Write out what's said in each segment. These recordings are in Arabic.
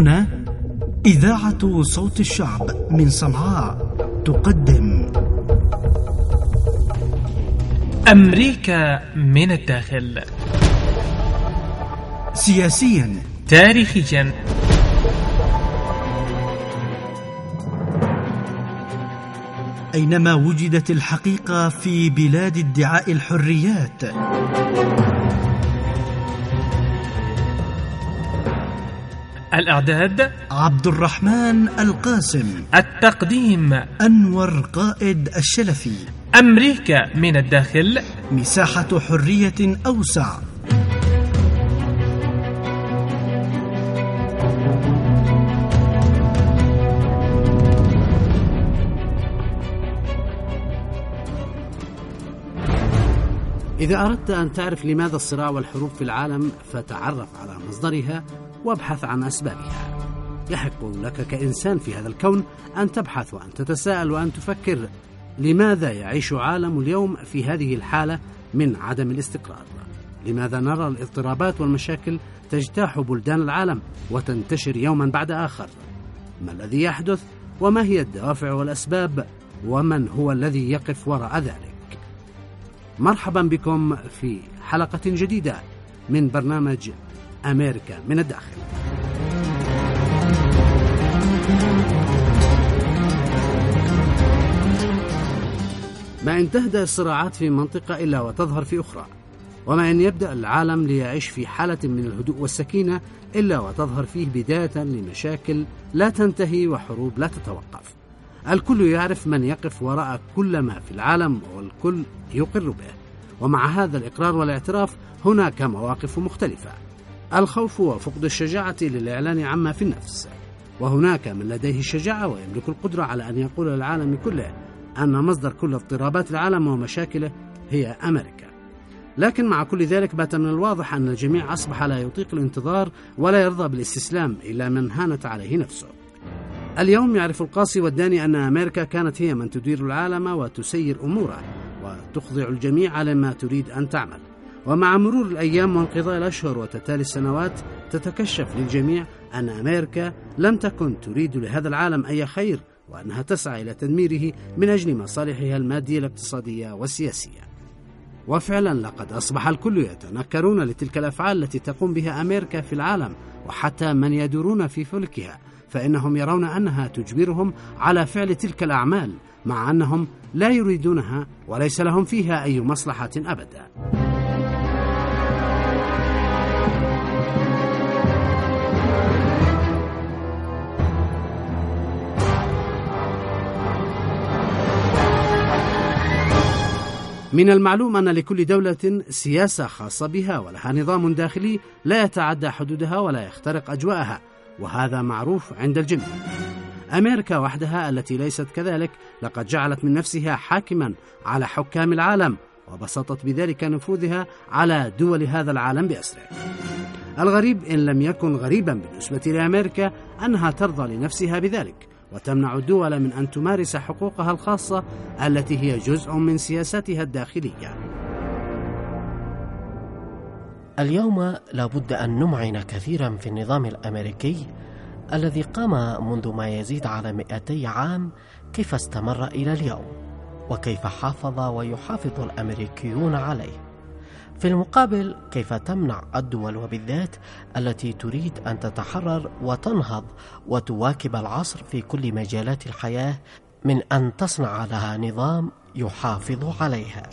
هنا إذاعة صوت الشعب من صنعاء تقدم أمريكا من الداخل، سياسيا، تاريخيا، أينما وجدت الحقيقة في بلاد ادعاء الحريات. الإعداد عبد الرحمن القاسم، التقديم أنور قائد الشلفي. أمريكا من الداخل، مساحة حرية أوسع. إذا أردت أن تعرف لماذا الصراع والحروب في العالم فتعرف على مصدرها وابحث عن أسبابها. يحق لك كإنسان في هذا الكون أن تبحث وأن تتساءل وأن تفكر: لماذا يعيش عالم اليوم في هذه الحالة من عدم الاستقرار؟ لماذا نرى الاضطرابات والمشاكل تجتاح بلدان العالم وتنتشر يوما بعد آخر؟ ما الذي يحدث؟ وما هي الدوافع والأسباب؟ ومن هو الذي يقف وراء ذلك؟ مرحبا بكم في حلقة جديدة من برنامج أمريكا من الداخل. ما إن تهدأ الصراعات في منطقة إلا وتظهر في أخرى، وما إن يبدأ العالم ليعيش في حالة من الهدوء والسكينة إلا وتظهر فيه بداية لمشاكل لا تنتهي وحروب لا تتوقف. الكل يعرف من يقف وراء كل ما في العالم والكل يقر به، ومع هذا الإقرار والاعتراف هناك مواقف مختلفة: الخوف وفقد الشجاعة للإعلان عما في النفس، وهناك من لديه الشجاعة ويملك القدرة على أن يقول للعالم كله أن مصدر كل اضطرابات العالم ومشاكله هي أمريكا. لكن مع كل ذلك بات من الواضح أن الجميع أصبح لا يطيق الانتظار ولا يرضى بالاستسلام إلا من هانت عليه نفسه. اليوم يعرف القاصي والداني أن أمريكا كانت هي من تدير العالم وتسير أموره وتخضع الجميع على ما تريد أن تعمل. ومع مرور الأيام وانقضاء الأشهر وتتالي السنوات تتكشف للجميع أن أمريكا لم تكن تريد لهذا العالم أي خير، وأنها تسعى إلى تدميره من أجل مصالحها المادية الاقتصادية والسياسية. وفعلا لقد أصبح الكل يتنكرون لتلك الأفعال التي تقوم بها أمريكا في العالم، وحتى من يدورون في فلكها فإنهم يرون أنها تجبرهم على فعل تلك الأعمال، مع أنهم لا يريدونها وليس لهم فيها أي مصلحة أبدا. من المعلوم أن لكل دولة سياسة خاصة بها ولها نظام داخلي لا يتعدى حدودها ولا يخترق أجواءها، وهذا معروف عند الجميع. أمريكا وحدها التي ليست كذلك لقد جعلت من نفسها حاكما على حكام العالم، وبسطت بذلك نفوذها على دول هذا العالم بأسره. الغريب إن لم يكن غريبا بالنسبة لأمريكا أنها ترضى لنفسها بذلك وتمنع الدول من أن تمارس حقوقها الخاصة التي هي جزء من سياستها الداخلية. اليوم لابد أن نمعن كثيرا في النظام الأمريكي الذي قام منذ ما يزيد على 200 عام، كيف استمر إلى اليوم، وكيف حافظ ويحافظ الأمريكيون عليه. في المقابل كيف تمنع الدول وبالذات التي تريد أن تتحرر وتنهض وتواكب العصر في كل مجالات الحياة من أن تصنع لها نظام يحافظ عليها.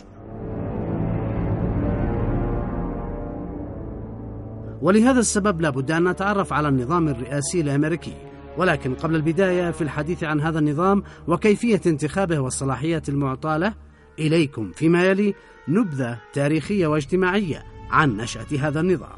ولهذا السبب لابد أن نتعرف على النظام الرئاسي الأمريكي. ولكن قبل البداية في الحديث عن هذا النظام وكيفية انتخابه والصلاحيات المعطاة له، إليكم فيما يلي نبذة تاريخية واجتماعية عن نشأة هذا النظام.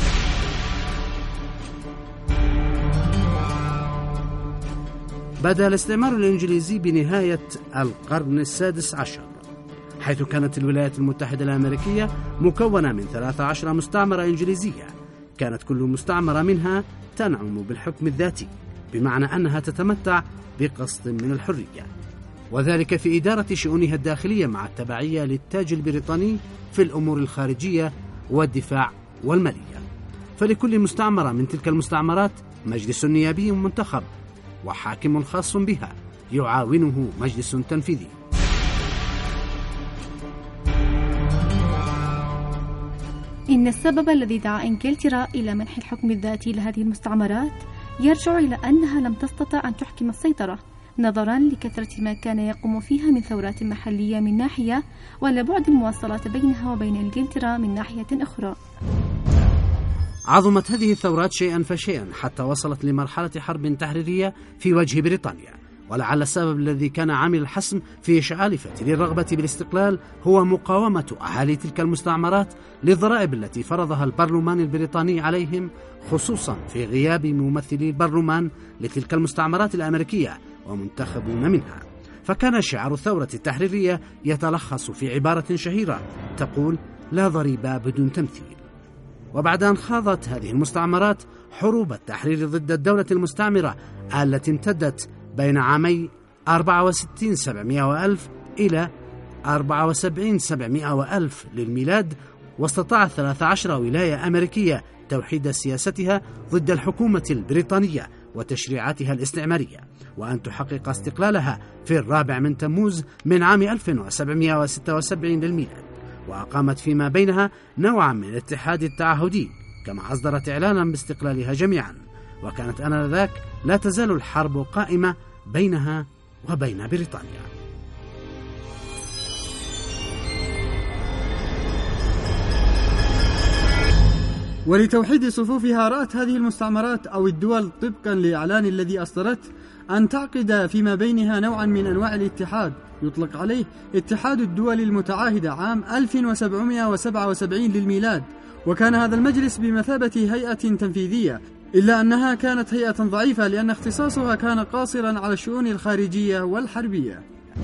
بدأ الاستعمار الإنجليزي بنهاية القرن السادس عشر، حيث كانت الولايات المتحدة الأمريكية مكونة من 13 مستعمرة إنجليزية، كانت كل مستعمرة منها تنعم بالحكم الذاتي، بمعنى أنها تتمتع بقسط من الحرية، وذلك في إدارة شؤونها الداخلية مع التبعية للتاج البريطاني في الأمور الخارجية والدفاع والمالية. فلكل مستعمرة من تلك المستعمرات مجلس نيابي منتخب وحاكم خاص بها يعاونه مجلس تنفيذي. إن السبب الذي دعا إنجلترا إلى منح الحكم الذاتي لهذه المستعمرات يرجع إلى أنها لم تستطع أن تحكم السيطرة نظرا لكثرة ما كان يقوم فيها من ثورات محلية من ناحية، ولبعد المواصلات بينها وبين إنجلترا من ناحية أخرى. عظمت هذه الثورات شيئا فشيئا حتى وصلت لمرحلة حرب تحريرية في وجه بريطانيا، ولعل السبب الذي كان عامل الحسم في إشعال فتيل الرغبة بالاستقلال هو مقاومة أهالي تلك المستعمرات للضرائب التي فرضها البرلمان البريطاني عليهم، خصوصا في غياب ممثلي البرلمان لتلك المستعمرات الأمريكية ومنتخبون منها. فكان شعار الثورة التحريرية يتلخص في عبارة شهيرة تقول: لا ضريبة بدون تمثيل. وبعد أن خاضت هذه المستعمرات حروب التحرير ضد الدولة المستعمرة التي امتدت بين عامي 64,700 إلى 74,700 للميلاد، واستطاعت 13 ولاية أمريكية توحيد سياستها ضد الحكومة البريطانية وتشريعاتها الاستعمارية، وأن تحقق استقلالها في 4 تموز من عام 1776 للميلاد، وأقامت فيما بينها نوعا من الاتحاد التعهدي، كما أصدرت إعلانا باستقلالها جميعا. وكانت آنذاك لا تزال الحرب قائمة بينها وبين بريطانيا. ولتوحيد صفوفها رأت هذه المستعمرات أو الدول طبقا لإعلان الذي أصدرت أن تعقد فيما بينها نوعا من أنواع الاتحاد يطلق عليه اتحاد الدول المتعاهدة عام 1777 للميلاد. وكان هذا المجلس بمثابة هيئة تنفيذية، إلا أنها كانت هيئة ضعيفة لأن اختصاصها كان قاصرا على الشؤون الخارجية والحربية.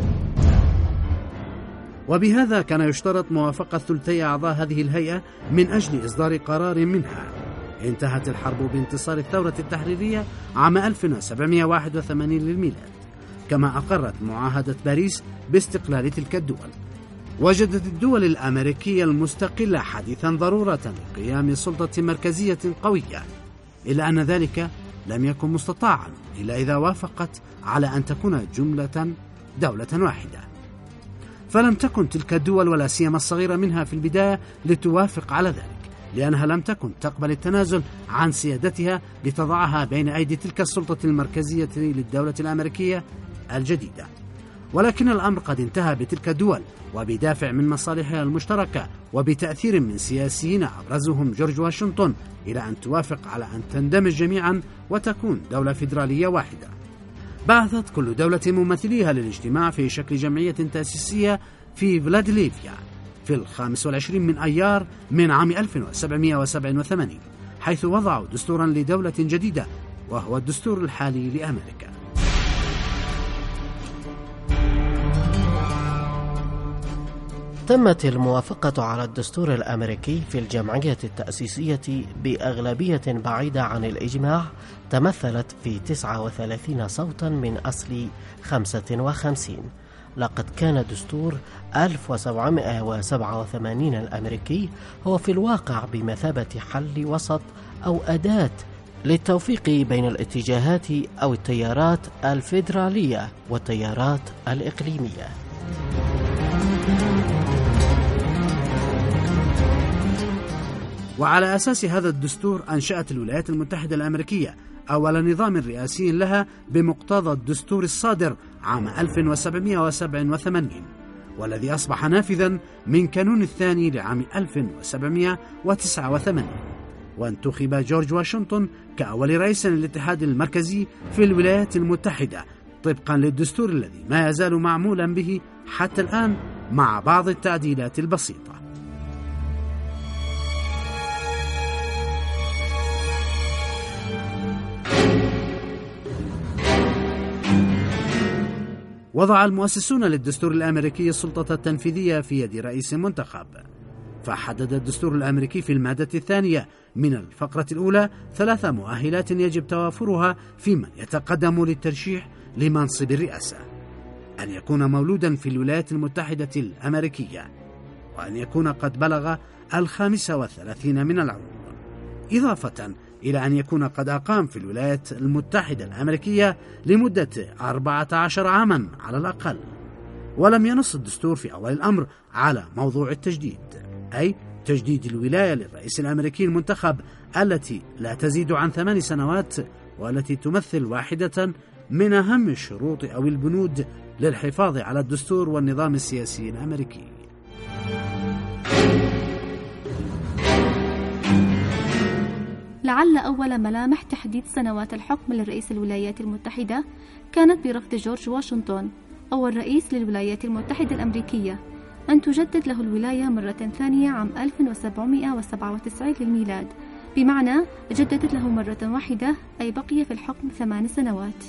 وبهذا كان يشترط موافقة ثلثي أعضاء هذه الهيئة من أجل إصدار قرار منها. انتهت الحرب بانتصار الثورة التحريرية عام 1781 للميلاد، كما أقرت معاهدة باريس باستقلال تلك الدول. وجدت الدول الأمريكية المستقلة حديثا ضرورة لقيام سلطة مركزية قوية، إلا أن ذلك لم يكن مستطاعا إلا إذا وافقت على أن تكون جملة دولة واحدة. فلم تكن تلك الدول ولا سيما الصغيرة منها في البداية لتوافق على ذلك، لأنها لم تكن تقبل التنازل عن سيادتها لتضعها بين أيدي تلك السلطة المركزية للدولة الأمريكية الجديدة. ولكن الأمر قد انتهى بتلك الدول وبدافع من مصالحها المشتركة وبتأثير من سياسيين أبرزهم جورج واشنطن إلى أن توافق على أن تندمج جميعا وتكون دولة فيدرالية واحدة. بعثت كل دولة ممثليها للاجتماع في شكل جمعية تأسيسية في فيلادلفيا في 25 من أيار من عام 1787، حيث وضعوا دستورا لدولة جديدة وهو الدستور الحالي لأمريكا. تمت الموافقة على الدستور الأمريكي في الجمعية التأسيسية بأغلبية بعيدة عن الإجماع تمثلت في 39 صوتا من أصل 55. لقد كان دستور 1787 الأمريكي هو في الواقع بمثابة حل وسط أو أداة للتوفيق بين الاتجاهات أو التيارات الفيدرالية والتيارات الإقليمية. وعلى أساس هذا الدستور أنشأت الولايات المتحدة الأمريكية أول نظام رئاسي لها بمقتضى الدستور الصادر عام 1787، والذي أصبح نافذا من كانون الثاني لعام 1789. وانتخب جورج واشنطن كأول رئيس للاتحاد المركزي في الولايات المتحدة طبقا للدستور الذي ما يزال معمولا به حتى الآن مع بعض التعديلات البسيطة. وضع المؤسسون للدستور الأمريكي السلطة التنفيذية في يد رئيس منتخب، فحدد الدستور الأمريكي في المادة الثانية من الفقرة الأولى 3 مؤهلات يجب توافرها في من يتقدم للترشيح لمنصب الرئاسة: أن يكون مولودا في الولايات المتحدة الأمريكية، وأن يكون قد بلغ 35 من العمر، إضافة إلى أن يكون قد أقام في الولايات المتحدة الأمريكية لمدة 14 عاما على الأقل. ولم ينص الدستور في أول الأمر على موضوع التجديد، أي تجديد الولاية للرئيس الأمريكي المنتخب التي لا تزيد عن 8 سنوات، والتي تمثل واحدة من أهم الشروط أو البنود للحفاظ على الدستور والنظام السياسي الأمريكي. لعل أول ملامح تحديد سنوات الحكم لرئيس الولايات المتحدة كانت برفض جورج واشنطن أول رئيس للولايات المتحدة الأمريكية أن تجدد له الولاية مرة ثانية عام 1797 للميلاد، بمعنى جددت له مرة واحدة، أي بقي في الحكم 8 سنوات.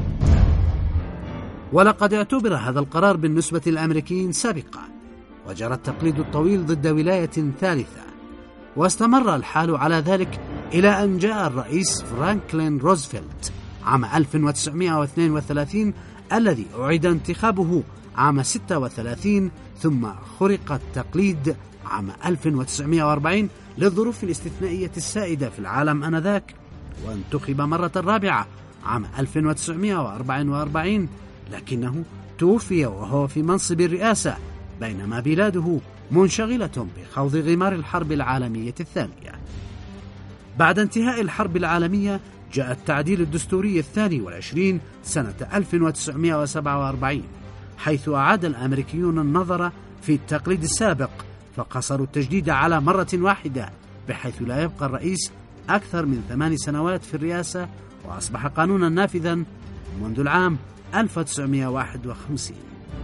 ولقد اعتبر هذا القرار بالنسبة للأمريكيين سابقا، وجرى التقليد الطويل ضد ولاية ثالثة، واستمر الحال على ذلك إلى أن جاء الرئيس فرانكلين روزفلت عام 1932 الذي أعيد انتخابه عام 36، ثم خرق التقليد عام 1940 للظروف الاستثنائية السائدة في العالم آنذاك، وانتخب مرة رابعة عام 1944، لكنه توفي وهو في منصب الرئاسة بينما بلاده منشغلة بخوض غمار الحرب العالمية الثانية. بعد انتهاء الحرب العالمية جاء التعديل الدستوري 22 سنة 1947، حيث أعاد الأمريكيون النظر في التقليد السابق فقصروا التجديد على مرة واحدة، بحيث لا يبقى الرئيس أكثر من 8 سنوات في الرئاسة، وأصبح قانونا نافذا منذ العام 1951.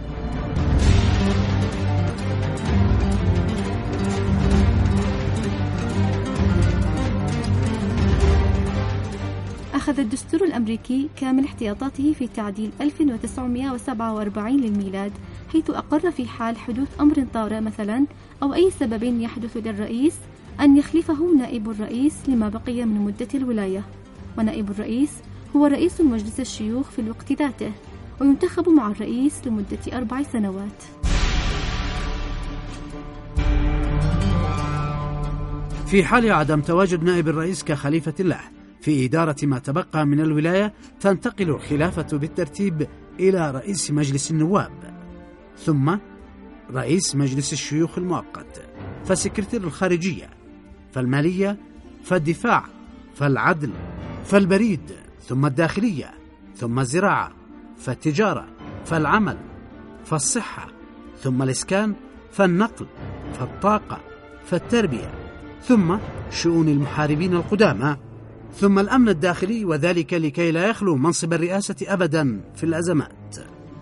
أخذ الدستور الأمريكي كامل احتياطاته في تعديل 1947 للميلاد، حيث أقر في حال حدوث أمر طارئ مثلا أو أي سبب يحدث للرئيس أن يخلفه نائب الرئيس لما بقي من مدة الولاية، ونائب الرئيس هو رئيس مجلس الشيوخ في الوقت ذاته، وينتخب مع الرئيس لمدة 4 سنوات. في حال عدم تواجد نائب الرئيس كخليفة الله في إدارة ما تبقى من الولاية، تنتقل الخلافة بالترتيب إلى رئيس مجلس النواب، ثم رئيس مجلس الشيوخ المؤقت، فسكرتير الخارجية، فالمالية، فالدفاع، فالعدل، فالبريد، ثم الداخلية، ثم الزراعة، فالتجارة، فالعمل، فالصحة، ثم الإسكان، فالنقل، فالطاقة، فالتربية، ثم شؤون المحاربين القدامى، ثم الأمن الداخلي، وذلك لكي لا يخلو منصب الرئاسة أبدا في الأزمات.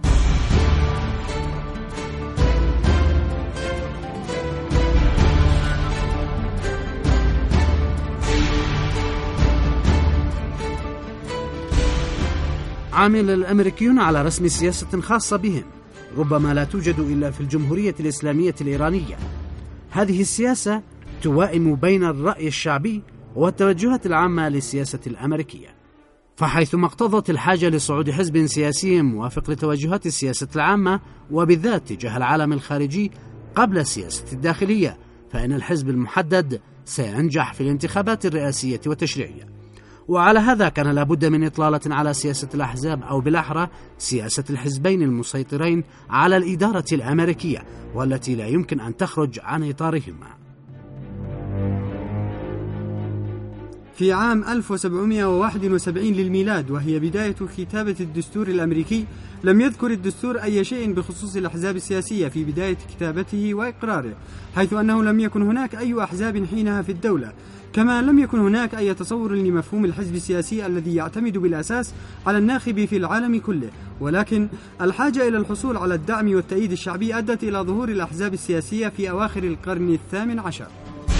عمل الأمريكيون على رسم سياسة خاصة بهم، ربما لا توجد إلا في الجمهورية الإسلامية الإيرانية. هذه السياسة توائم بين الرأي الشعبي والتوجهات العامة للسياسة الأمريكية، فحيثما اقتضت الحاجة لصعود حزب سياسي موافق لتوجهات السياسة العامة وبالذات تجاه العالم الخارجي قبل السياسة الداخلية، فإن الحزب المحدد سينجح في الانتخابات الرئاسية والتشريعية. وعلى هذا كان لابد من إطلالة على سياسة الأحزاب، أو بالأحرى سياسة الحزبين المسيطرين على الإدارة الأمريكية، والتي لا يمكن أن تخرج عن إطارهما. في عام 1771 للميلاد، وهي بداية كتابة الدستور الأمريكي، لم يذكر الدستور أي شيء بخصوص الأحزاب السياسية في بداية كتابته وإقراره، حيث أنه لم يكن هناك أي أحزاب حينها في الدولة، كما لم يكن هناك أي تصور لمفهوم الحزب السياسي الذي يعتمد بالأساس على الناخب في العالم كله، ولكن الحاجة إلى الحصول على الدعم والتأييد الشعبي أدت إلى ظهور الأحزاب السياسية في أواخر القرن 18.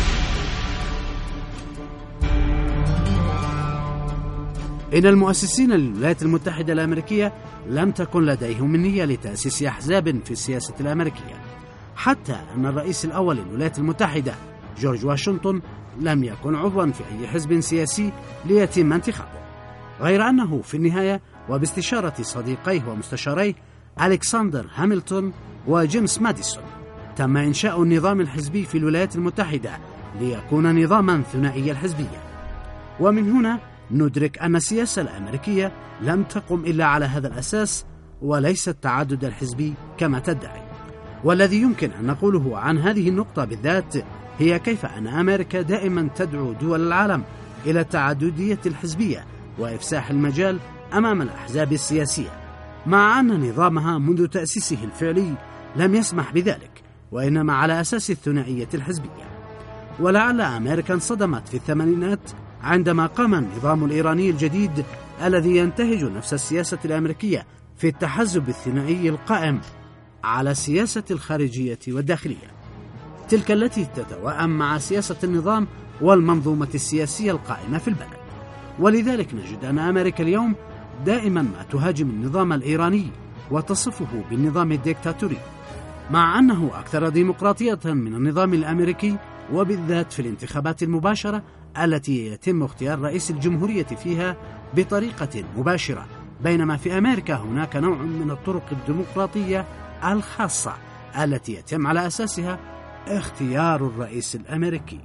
إن المؤسسين للولايات المتحدة الأمريكية لم تكن لديهم النية لتأسيس أحزاب في السياسة الأمريكية، حتى أن الرئيس الأول للولايات المتحدة جورج واشنطن لم يكن عضوا في أي حزب سياسي ليتم انتخابه، غير أنه في النهاية وباستشارة صديقيه ومستشاريه ألكسندر هامilton وجيمس ماديسون تم إنشاء النظام الحزبي في الولايات المتحدة ليكون نظاما ثنائي الحزبية. ومن هنا ندرك أن السياسة الأمريكية لم تقم إلا على هذا الأساس وليس التعدد الحزبي كما تدعي. والذي يمكن أن نقوله عن هذه النقطة بالذات هي كيف أن أمريكا دائما تدعو دول العالم إلى التعددية الحزبية وإفساح المجال أمام الأحزاب السياسية، مع أن نظامها منذ تأسيسه الفعلي لم يسمح بذلك، وإنما على أساس الثنائية الحزبية. ولعل أمريكا انصدمت في الثمانينات عندما قام النظام الإيراني الجديد الذي ينتهج نفس السياسة الأمريكية في التحزب الثنائي القائم على السياسة الخارجية والداخلية، تلك التي تتوائم مع سياسة النظام والمنظومة السياسية القائمة في البلد. ولذلك نجد أن أمريكا اليوم دائما ما تهاجم النظام الإيراني وتصفه بالنظام الديكتاتوري، مع أنه أكثر ديمقراطية من النظام الأمريكي، وبالذات في الانتخابات المباشرة التي يتم اختيار رئيس الجمهورية فيها بطريقة مباشرة، بينما في أمريكا هناك نوع من الطرق الديمقراطية الخاصة التي يتم على أساسها اختيار الرئيس الأمريكي.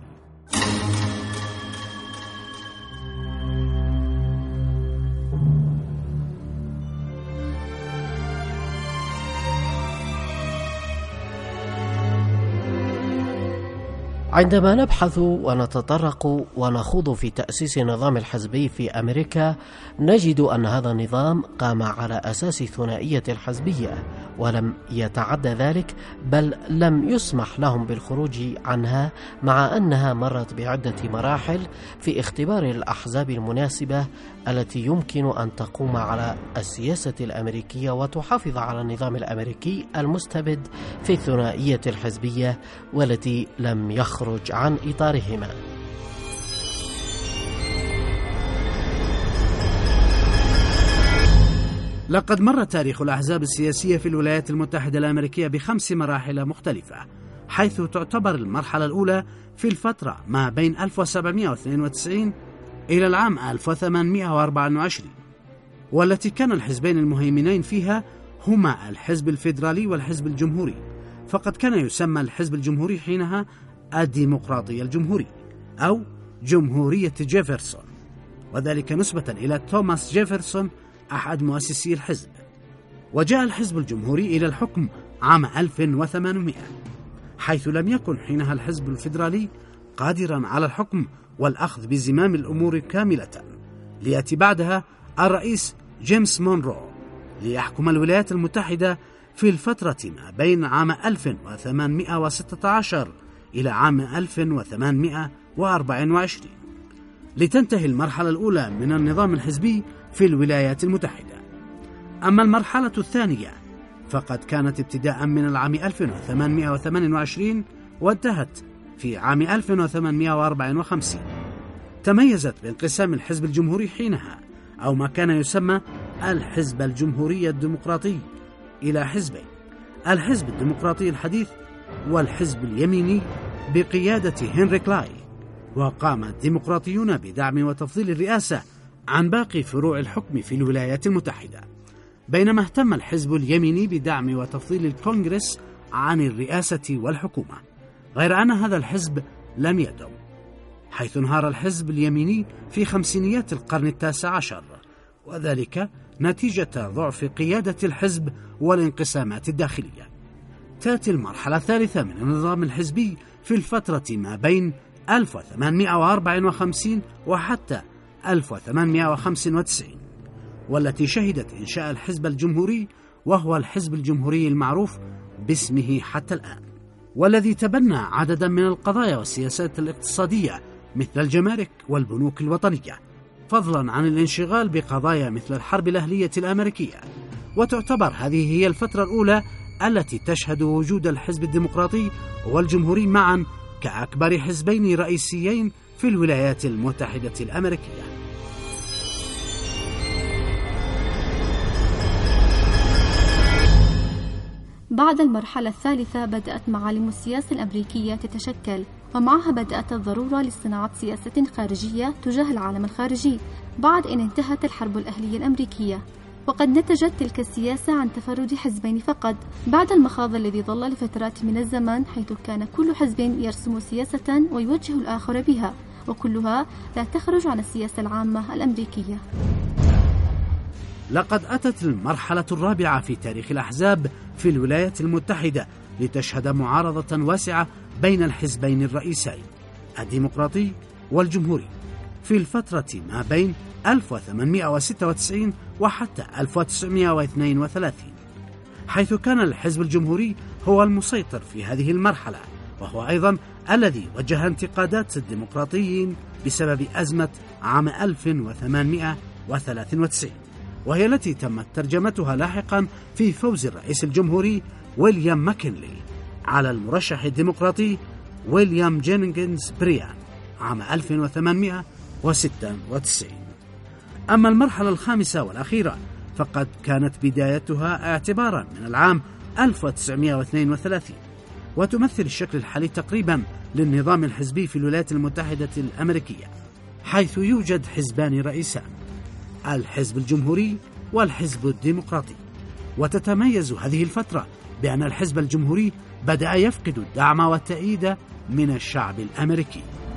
عندما نبحث ونتطرق ونخوض في تأسيس النظام الحزبي في أمريكا، نجد أن هذا النظام قام على أساس ثنائية الحزبية، ولم يتعدى ذلك، بل لم يسمح لهم بالخروج عنها، مع أنها مرت بعدة مراحل في اختبار الأحزاب المناسبة التي يمكن أن تقوم على السياسة الأمريكية وتحافظ على النظام الأمريكي المستبد في الثنائية الحزبية، والتي لم يخرج عن إطارهما. لقد مر تاريخ الأحزاب السياسية في الولايات المتحدة الأمريكية ب5 مراحل مختلفة، حيث تعتبر المرحلة الأولى في الفترة ما بين 1792 إلى العام 1824، والتي كان الحزبين المهيمنين فيها هما الحزب الفيدرالي والحزب الجمهوري، فقد كان يسمى الحزب الجمهوري حينها الديمقراطي الجمهوري أو جمهورية جيفرسون، وذلك نسبة إلى توماس جيفرسون أحد مؤسسي الحزب. وجاء الحزب الجمهوري إلى الحكم عام 1800، حيث لم يكن حينها الحزب الفيدرالي قادرا على الحكم والأخذ بزمام الأمور كاملة، ليأتي بعدها الرئيس جيمس مونرو ليحكم الولايات المتحدة في الفترة ما بين عام 1816 إلى عام 1824، لتنتهي المرحلة الأولى من النظام الحزبي في الولايات المتحدة. أما المرحلة الثانية فقد كانت ابتداء من العام 1828 وانتهت في عام 1854. تميزت بانقسام الحزب الجمهوري حينها، أو ما كان يسمى الحزب الجمهوري الديمقراطي، إلى حزبين: الحزب الديمقراطي الحديث والحزب اليميني بقيادة هنري كلاي. وقام الديمقراطيون بدعم وتفضيل الرئاسة عن باقي فروع الحكم في الولايات المتحدة، بينما اهتم الحزب اليميني بدعم وتفضيل الكونغرس عن الرئاسة والحكومة، غير أن هذا الحزب لم يدم، حيث انهار الحزب اليميني في خمسينيات القرن ال19، وذلك نتيجة ضعف قيادة الحزب والانقسامات الداخلية. تأتي المرحلة الثالثة من النظام الحزبي في الفترة ما بين 1854 وحتى 1895، والتي شهدت إنشاء الحزب الجمهوري، وهو الحزب الجمهوري المعروف باسمه حتى الآن، والذي تبنى عددا من القضايا والسياسات الاقتصادية مثل الجمارك والبنوك الوطنية، فضلا عن الانشغال بقضايا مثل الحرب الأهلية الأمريكية. وتعتبر هذه هي الفترة الأولى التي تشهد وجود الحزب الديمقراطي والجمهوري معا كأكبر حزبين رئيسيين في الولايات المتحدة الأمريكية. بعد المرحلة الثالثة بدأت معالم السياسة الأمريكية تتشكل، ومعها بدأت الضرورة لاصطناعة سياسة خارجية تجاه العالم الخارجي بعد أن انتهت الحرب الأهلية الأمريكية. وقد نتجت تلك السياسة عن تفرد حزبين فقط بعد المخاض الذي ظل لفترات من الزمن، حيث كان كل حزب يرسم سياسة ويوجه الآخر بها، وكلها لا تخرج عن السياسة العامة الأمريكية. لقد أتت المرحلة الرابعة في تاريخ الأحزاب في الولايات المتحدة لتشهد معارضة واسعة بين الحزبين الرئيسين الديمقراطي والجمهوري في الفترة ما بين 1896 وحتى 1932، حيث كان الحزب الجمهوري هو المسيطر في هذه المرحلة، وهو أيضا الذي وجه انتقادات الديمقراطيين بسبب أزمة عام 1893، وهي التي تمت ترجمتها لاحقا في فوز الرئيس الجمهوري ويليام ماكنلي على المرشح الديمقراطي ويليام جينينغز بريان عام 1896. أما المرحلة الخامسة والأخيرة فقد كانت بدايتها اعتبارا من العام 1932، وتمثل الشكل الحالي تقريبا للنظام الحزبي في الولايات المتحدة الأمريكية، حيث يوجد حزبان رئيسان، الحزب الجمهوري والحزب الديمقراطي. وتتميز هذه الفترة بأن الحزب الجمهوري بدأ يفقد الدعم والتأييد من الشعب الأمريكي.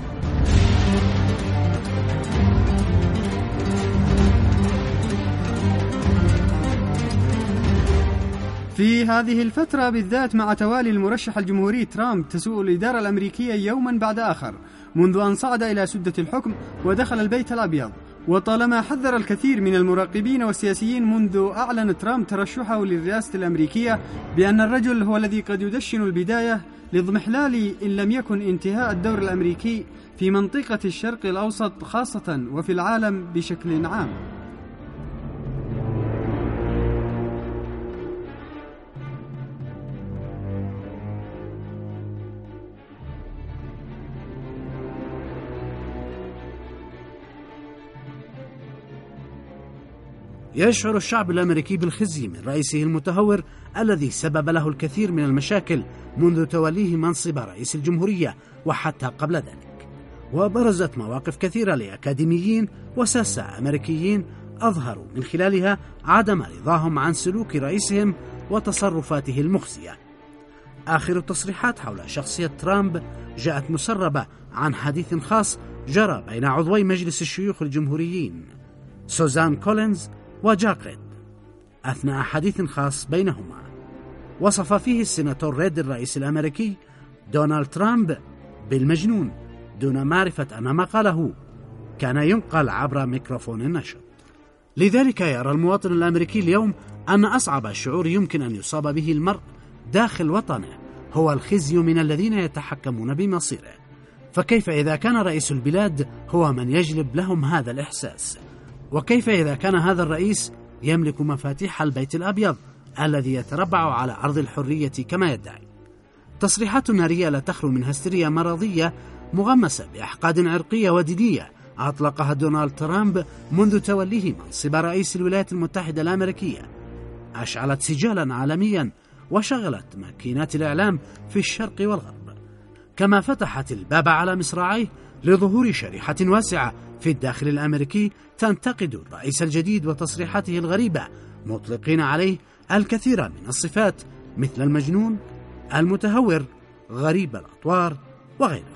في هذه الفترة بالذات مع توالي المرشح الجمهوري ترامب تسوء الإدارة الأمريكية يوما بعد آخر منذ أن صعد إلى سدة الحكم ودخل البيت الأبيض، وطالما حذر الكثير من المراقبين والسياسيين منذ أعلن ترامب ترشحه للرئاسة الأمريكية بأن الرجل هو الذي قد يدشن البداية لاضمحلال إن لم يكن انتهاء الدور الأمريكي في منطقة الشرق الأوسط خاصة وفي العالم بشكل عام. يشعر الشعب الأمريكي بالخزي من رئيسه المتهور الذي سبب له الكثير من المشاكل منذ توليه منصب رئيس الجمهورية وحتى قبل ذلك، وبرزت مواقف كثيرة لأكاديميين وساسة أمريكيين أظهروا من خلالها عدم رضاهم عن سلوك رئيسهم وتصرفاته المخزية. آخر التصريحات حول شخصية ترامب جاءت مسربة عن حديث خاص جرى بين عضوي مجلس الشيوخ الجمهوريين سوزان كولينز وجاك ريد أثناء حديث خاص بينهما، وصف فيه السيناتور ريد الرئيس الأمريكي دونالد ترامب بالمجنون دون معرفة أن ما قاله كان ينقل عبر ميكروفون النشر. لذلك يرى المواطن الأمريكي اليوم أن أصعب شعور يمكن أن يصاب به المرء داخل وطنه هو الخزي من الذين يتحكمون بمصيره، فكيف إذا كان رئيس البلاد هو من يجلب لهم هذا الإحساس؟ وكيف إذا كان هذا الرئيس يملك مفاتيح البيت الأبيض الذي يتربع على أرض الحرية كما يدعي؟ تصريحات نارية لا تخلو من هستيريا مرضية مغمسة بأحقاد عرقية ودينية أطلقها دونالد ترامب منذ توليه منصب رئيس الولايات المتحدة الأمريكية، أشعلت سجالا عالميا وشغلت ماكينات الإعلام في الشرق والغرب، كما فتحت الباب على مصراعيه لظهور شريحة واسعة في الداخل الأمريكي تنتقد الرئيس الجديد وتصريحاته الغريبة، مطلقين عليه الكثير من الصفات مثل المجنون، المتهور، غريب الأطوار وغيرها.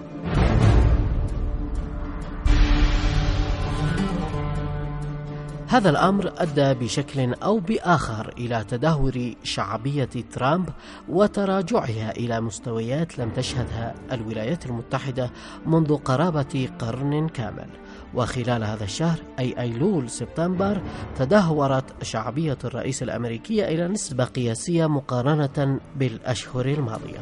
هذا الأمر أدى بشكل أو بآخر إلى تدهور شعبية ترامب وتراجعها إلى مستويات لم تشهدها الولايات المتحدة منذ قرابة قرن كامل. وخلال هذا الشهر أي أيلول سبتمبر تدهورت شعبية الرئيس الأمريكية إلى نسبة قياسية مقارنة بالأشهر الماضية.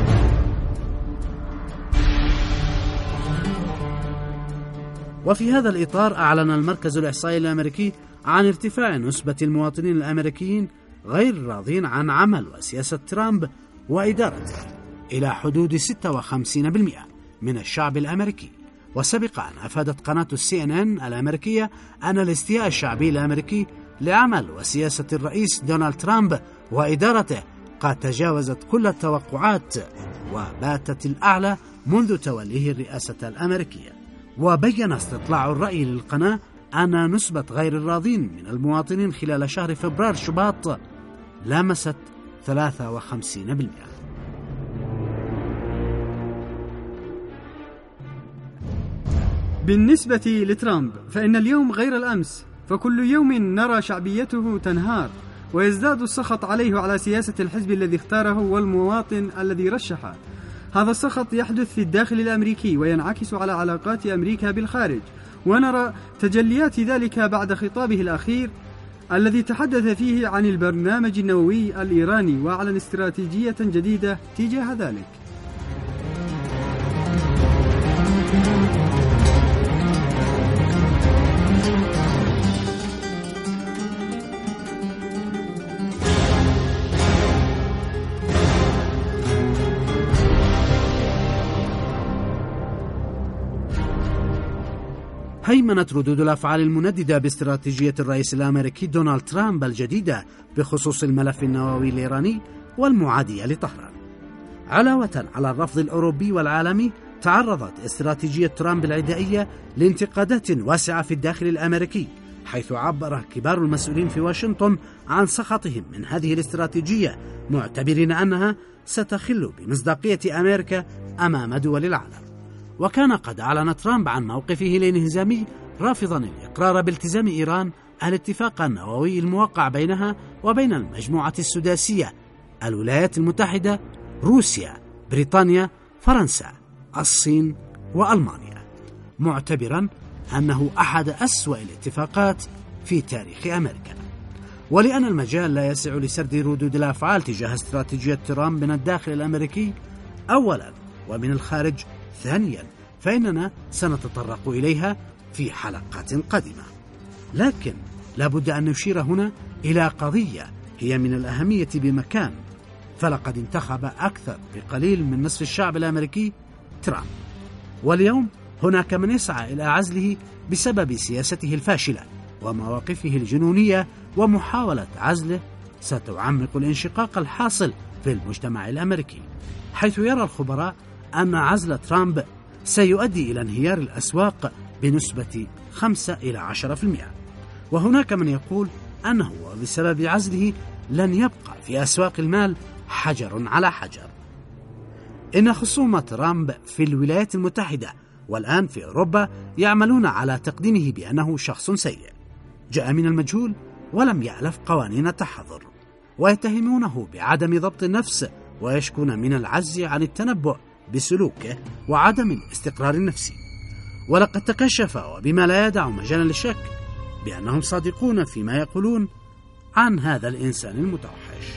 وفي هذا الإطار أعلن المركز الإحصائي الأمريكي عن ارتفاع نسبة المواطنين الأمريكيين غير الراضين عن عمل وسياسة ترامب وإدارته إلى حدود 56% من الشعب الأمريكي. وسبق أن أفادت قناة CNN الأمريكية أن الاستياء الشعبي الأمريكي لعمل وسياسة الرئيس دونالد ترامب وإدارته قد تجاوزت كل التوقعات وباتت الأعلى منذ توليه الرئاسة الأمريكية. وبين استطلاع الرأي للقناة أن نسبة غير الراضين من المواطنين خلال شهر فبراير شباط لامست 53%. بالنسبة لترامب فإن اليوم غير الأمس، فكل يوم نرى شعبيته تنهار ويزداد السخط عليه وعلى سياسة الحزب الذي اختاره والمواطن الذي رشحه. هذا السخط يحدث في الداخل الأمريكي وينعكس على علاقات أمريكا بالخارج، ونرى تجليات ذلك بعد خطابه الأخير الذي تحدث فيه عن البرنامج النووي الإيراني وأعلن استراتيجية جديدة تجاه ذلك. هيمنت ردود الأفعال المنددة باستراتيجية الرئيس الأمريكي دونالد ترامب الجديدة بخصوص الملف النووي الإيراني والمعادية لطهران. علاوة على الرفض الأوروبي والعالمي، تعرضت استراتيجية ترامب العدائية لانتقادات واسعة في الداخل الأمريكي، حيث عبر كبار المسؤولين في واشنطن عن سخطهم من هذه الاستراتيجية، معتبرين أنها ستخل بمصداقية أمريكا أمام دول العالم. وكان قد أعلن ترامب عن موقفه الانهزامي، رافضا الإقرار بالتزام إيران الاتفاق النووي الموقع بينها وبين المجموعة السداسية، الولايات المتحدة، روسيا، بريطانيا، فرنسا، الصين وألمانيا، معتبرا أنه أحد أسوأ الاتفاقات في تاريخ أمريكا. ولأن المجال لا يسع لسرد ردود الأفعال تجاه استراتيجية ترامب من الداخل الأمريكي أولا ومن الخارج ثانيا، فإننا سنتطرق إليها في حلقات قادمة. لكن لابد أن نشير هنا إلى قضية هي من الأهمية بمكان، فلقد انتخب أكثر بقليل من نصف الشعب الأمريكي ترامب، واليوم هناك من يسعى إلى عزله بسبب سياسته الفاشلة ومواقفه الجنونية، ومحاولة عزله ستعمق الانشقاق الحاصل في المجتمع الأمريكي، حيث يرى الخبراء أن عزل ترامب سيؤدي إلى انهيار الأسواق بنسبة 5 إلى 10%، وهناك من يقول أنه بسبب عزله لن يبقى في أسواق المال حجر على حجر. إن خصوم ترامب في الولايات المتحدة والآن في أوروبا يعملون على تقديمه بأنه شخص سيء جاء من المجهول ولم يألف قوانين التحضر، ويتهمونه بعدم ضبط النفس، ويشكون من العجز عن التنبؤ بسلوكه وعدم الاستقرار النفسي. ولقد تكشف وبما لا يدع مجالا للشك بأنهم صادقون فيما يقولون عن هذا الإنسان المتوحش.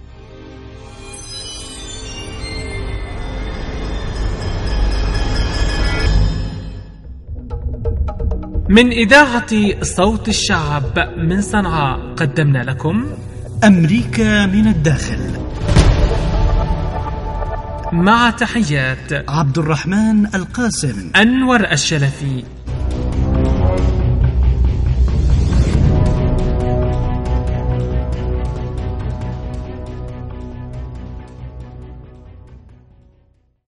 من إذاعة صوت الشعب من صنعاء قدمنا لكم أمريكا من الداخل، مع تحيات عبد الرحمن القاسم، أنور الشلفي.